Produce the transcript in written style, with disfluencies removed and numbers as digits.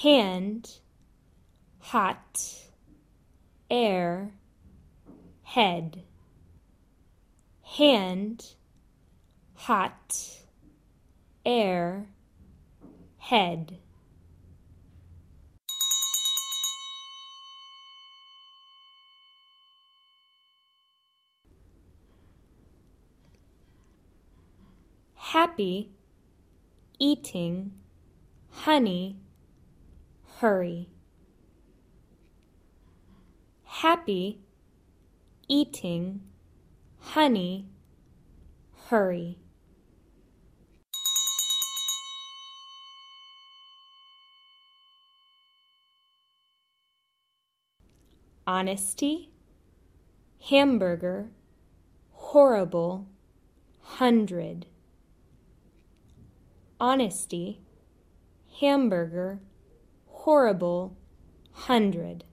hand, hot, air, head. Hand, hot, air, head. Happy, eating, honey, hurry. Happy, eating, honey, hurry. Honesty, hamburger, horrible, 100. Honesty, hamburger, horrible, 100.